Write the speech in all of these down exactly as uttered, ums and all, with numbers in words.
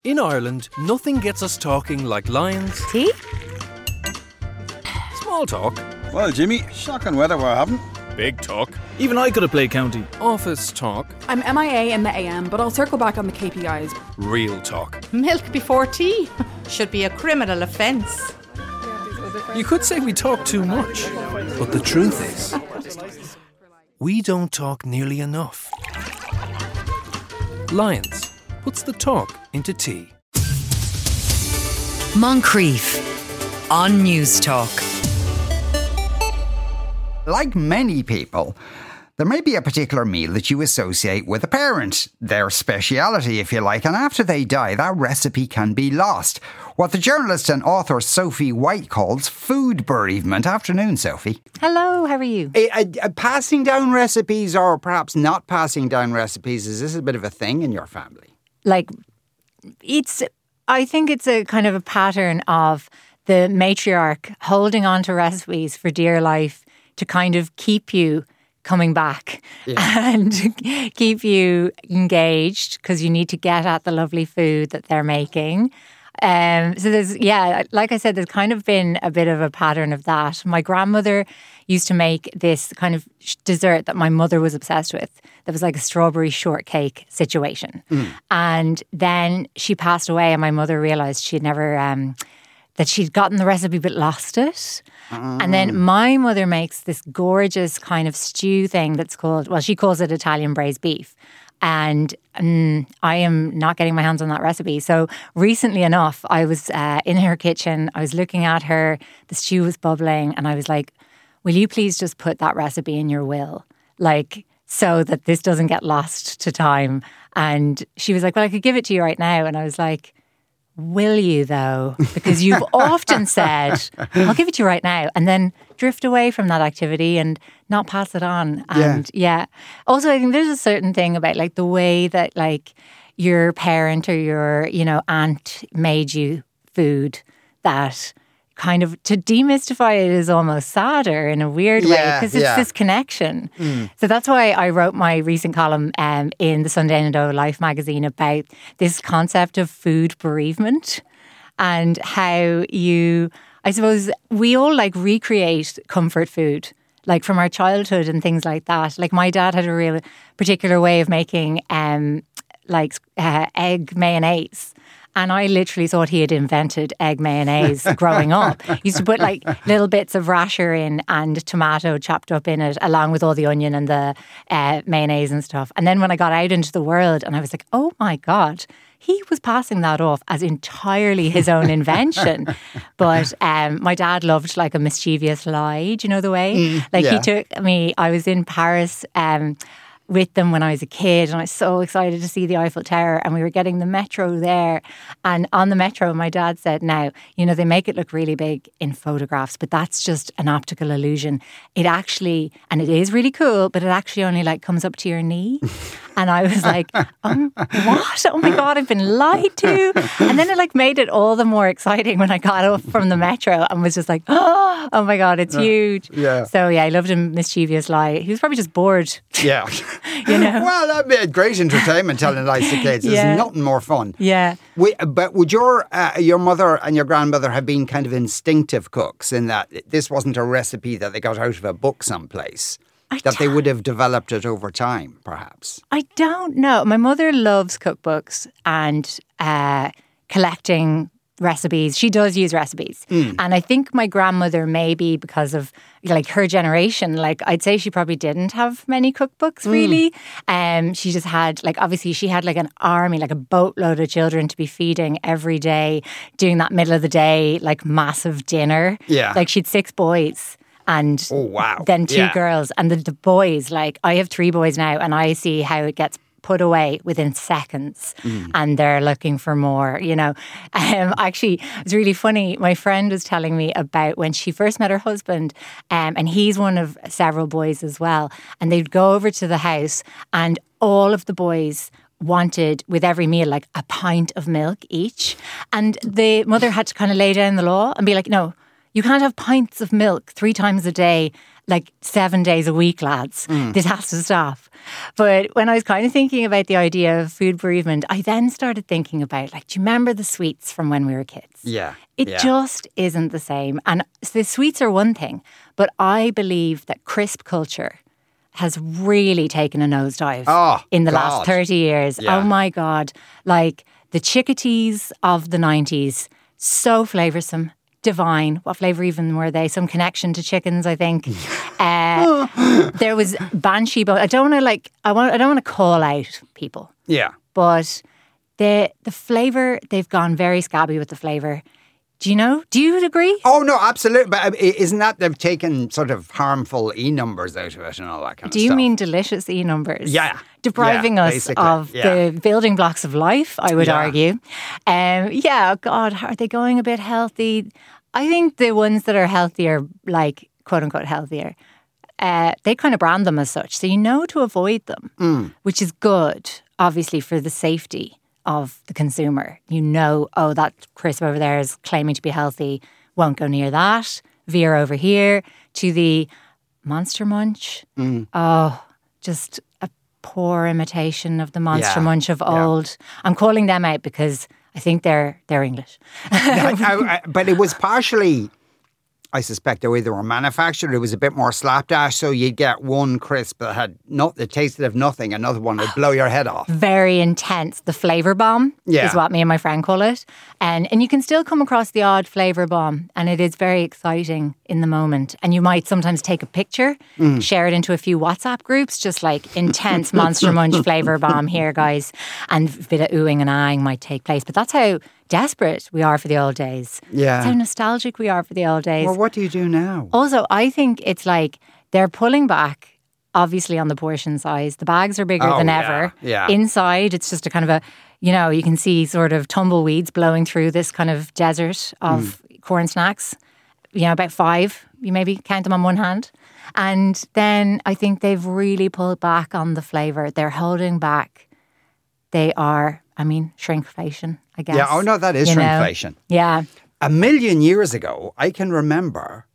In Ireland, nothing gets us talking like lions. Tea? Small talk. Well, Jimmy, shocking weather we're having. Big talk. Even I could have played county. Office talk. I'm M I A in the A M, but I'll circle back on the K P Is. Real talk. Milk before tea should be a criminal offence. You could say we talk too much, but the truth is, we don't talk nearly enough. Lions puts the talk into tea. Moncrief on News Talk. Like many people, there may be a particular meal that you associate with a parent, their speciality if you like, and after they die that recipe can be lost. What the journalist and author Sophie White calls food bereavement. Afternoon, Sophie. Hello, how are you? Uh, uh, uh, passing down recipes, or perhaps not passing down recipes, is this a bit of a thing in your family? Like, it's, I think it's a kind of a pattern of the matriarch holding on to recipes for dear life to kind of keep you coming back yeah. and keep you engaged because you need to get at the lovely food that they're making. Um, so there's, yeah, like I said, there's kind of been a bit of a pattern of that. My grandmother used to make this kind of dessert that my mother was obsessed with. That was like a strawberry shortcake situation. Mm. And then she passed away and my mother realised she'd never, um, that she'd gotten the recipe but lost it. Mm. And then my mother makes this gorgeous kind of stew thing that's called, well, she calls it Italian braised beef. And um, I am not getting my hands on that recipe. So recently enough, I was uh, in her kitchen. I was looking at her. The stew was bubbling. And I was like, will you please just put that recipe in your will? Like, so that this doesn't get lost to time. And she was like, well, I could give it to you right now. And I was like, will you though? Because you've often said, I'll give it to you right now. And then drift away from that activity and not pass it on. And yeah. yeah. Also, I think there's a certain thing about like the way that like your parent or your, you know, aunt made you food that kind of, to demystify it is almost sadder in a weird yeah, way because it's yeah. this connection. Mm. So that's why I wrote my recent column um, in the Sunday Indo Life magazine about this concept of food bereavement and how you, I suppose, we all like recreate comfort food, like from our childhood and things like that. Like my dad had a real particular way of making um, like uh, egg mayonnaise. And I literally thought he had invented egg mayonnaise growing up. He used to put like little bits of rasher in and tomato chopped up in it, along with all the onion and the uh, mayonnaise and stuff. And then when I got out into the world and I was like, oh my God, he was passing that off as entirely his own invention. But um, my dad loved like a mischievous lie, do you know the way? Mm, like yeah. he took me, I was in Paris um, with them when I was a kid and I was so excited to see the Eiffel Tower and we were getting the metro there, and on the metro my dad said, now, you know, they make it look really big in photographs but that's just an optical illusion. It actually, and it is really cool, but it actually only like comes up to your knee. And I was like, um, what? Oh my God, I've been lied to. And then it like made it all the more exciting when I got off from the metro and was just like, oh, oh my God, it's yeah. huge. Yeah. So yeah, I loved a mischievous lie. He was probably just bored. Yeah. You know? Well, that'd be great entertainment telling lies to kids. There's yeah. nothing more fun. Yeah. We, but would your uh, your mother and your grandmother have been kind of instinctive cooks in that this wasn't a recipe that they got out of a book someplace? I that they would have developed it over time, perhaps? I don't know. My mother loves cookbooks and uh, collecting recipes. She does use recipes. Mm. And I think my grandmother, maybe because of like her generation, like I'd say she probably didn't have many cookbooks really. Mm. Um, she just had like, obviously she had like an army, like a boatload of children to be feeding every day, doing that middle of the day, like massive dinner. Yeah. Like she'd six boys. And oh, wow. then two yeah. girls. And the, the boys, like, I have three boys now, and I see how it gets put away within seconds. Mm. And they're looking for more, you know. Um, actually, it's really funny. My friend was telling me about when she first met her husband, um, and he's one of several boys as well. And they'd go over to the house, and all of the boys wanted, with every meal, like a pint of milk each. And the mother had to kind of lay down the law and be like, no, You can't have pints of milk three times a day, like seven days a week, lads. Mm. This has to stop. But when I was kind of thinking about the idea of food bereavement, I then started thinking about, like, do you remember the sweets from when we were kids? Yeah. It yeah. just isn't the same. And the sweets are one thing, but I believe that crisp culture has really taken a nosedive oh, in the God. last thirty years. Yeah. Oh my God. Like the chickatees of the nineties, so flavoursome, divine. What flavour even were they? Some connection to chickens, I think. uh, there was Banshee, but I don't want to like, I want, I don't want to call out people. Yeah. But the the flavour, they've gone very scabby with the flavour. Do you know? Do you agree? Oh, no, absolutely. But isn't that they've taken sort of harmful E numbers out of it and all that kind Do of stuff? Do you mean delicious E numbers? Yeah. Depriving yeah, us basically. of yeah. the building blocks of life, I would yeah. argue. Um, yeah, oh God, are they going a bit healthy? I think the ones that are healthier, like quote unquote healthier, uh, they kind of brand them as such. So you know to avoid them, mm. which is good, obviously, for the safety of the consumer. You know, oh, that crisp over there is claiming to be healthy, won't go near that. Veer over here to the Monster Munch. Mm. Oh, just a poor imitation of the Monster yeah. Munch of old. Yeah. I'm calling them out because I think they're they're English. I, I, I, but it was partially, I suspect, the way they were manufactured. It was a bit more slapdash, so you'd get one crisp that had not that tasted of nothing, another one would blow your head off. Very intense. The flavour bomb yeah. is what me and my friend call it. And and you can still come across the odd flavour bomb, and it is very exciting in the moment. And you might sometimes take a picture, mm. share it into a few WhatsApp groups, just like intense Monster Munch flavour bomb here, guys. And a bit of oohing and ahhing might take place. But that's how desperate we are for the old days. Yeah. That's how nostalgic we are for the old days. Well, what do you do now? Also, I think it's like they're pulling back, obviously, on the portion size. The bags are bigger oh, than yeah, ever. Yeah. Inside, it's just a kind of a, you know, you can see sort of tumbleweeds blowing through this kind of desert of mm. corn snacks. You know, about five. You maybe count them on one hand. And then I think they've really pulled back on the flavour. They're holding back. They are, I mean, shrinkflation, I guess. Yeah, oh no, that is you shrinkflation. Know? Yeah. A million years ago, I can remember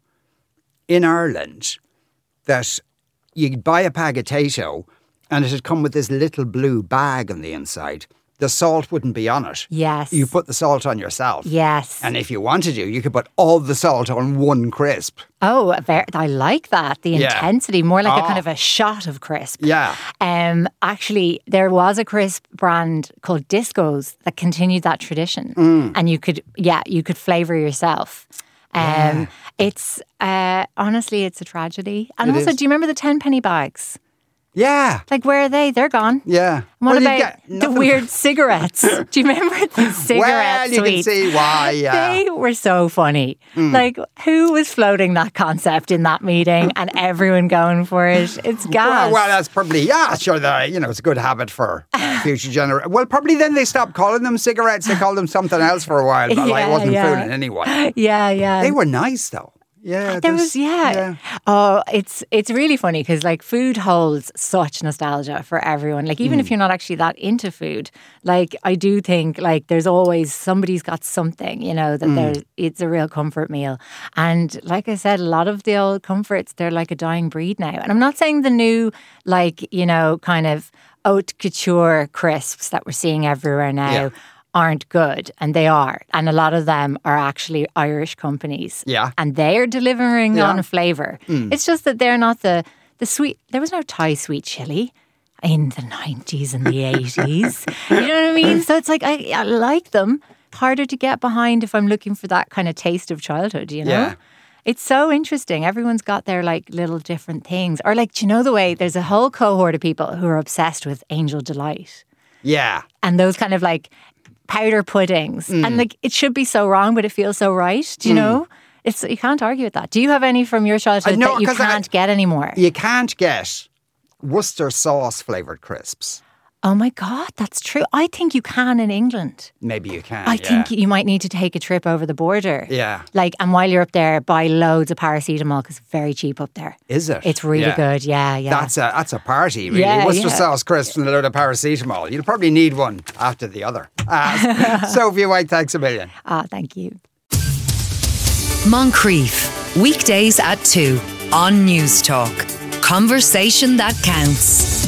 in Ireland that you'd buy a bag of potato and it had come with this little blue bag on the inside. The salt wouldn't be on it. Yes. You put the salt on yourself. Yes. And if you wanted to, you could put all the salt on one crisp. Oh, I like that. The yeah. intensity, more like oh. a kind of a shot of crisp. Yeah. Um. Actually, there was a crisp brand called Disco's that continued that tradition. Mm. And you could, yeah, you could flavour yourself. Um. Yeah. It's, uh, honestly, it's a tragedy. And it also, is. do you remember the ten penny bags? Yeah. Like, where are they? They're gone. Yeah. What well, about the weird cigarettes? Do you remember the cigarette Well, you sweets? can see why, yeah. They were so funny. Mm. Like, who was floating that concept in that meeting and everyone going for it? It's gas. Well, well that's probably, yeah, sure, the, you know, it's a good habit for uh, future generations. Well, probably then they stopped calling them cigarettes. They called them something else for a while, but yeah, like, it wasn't yeah. fooling anyone. Yeah, yeah. They were nice, though. Yeah, there was yeah. yeah. Oh, it's it's really funny because like food holds such nostalgia for everyone. Like even mm. if you're not actually that into food, like I do think like there's always somebody's got something, you know, that mm. there it's a real comfort meal. And like I said, a lot of the old comforts, they're like a dying breed now. And I'm not saying the new like, you know, kind of haute couture crisps that we're seeing everywhere now. Yeah. aren't good, and they are, and a lot of them are actually Irish companies, yeah, and they are delivering yeah. on a flavour. Mm. It's just that they're not the the sweet. There was no Thai sweet chili in the nineties and the eighties. You know what I mean? So it's like I, I like them. Harder to get behind if I'm looking for that kind of taste of childhood. You know. Yeah. It's so interesting. Everyone's got their like little different things. Or like, do you know the way there's a whole cohort of people who are obsessed with Angel Delight? Yeah, and those kind of like powder puddings. Mm. And like it should be so wrong, but it feels so right. Do you mm. know? It's you can't argue with that. Do you have any from your childhood uh, no, that you can't I, get anymore? You can't get Worcester sauce flavoured crisps. Oh my God, that's true. I think you can in England. Maybe you can. I yeah. think you might need to take a trip over the border. Yeah. Like, and while you're up there, buy loads of paracetamol because it's very cheap up there. Is it? It's really yeah. good. Yeah, yeah. That's a that's a party, really. Yeah, Worcester yeah. sauce crisps and a load of paracetamol. You'll probably need one after the other. Uh, Sophie White, thanks a million. Ah, thank you. Moncrief, weekdays at two on News Talk. Conversation that counts.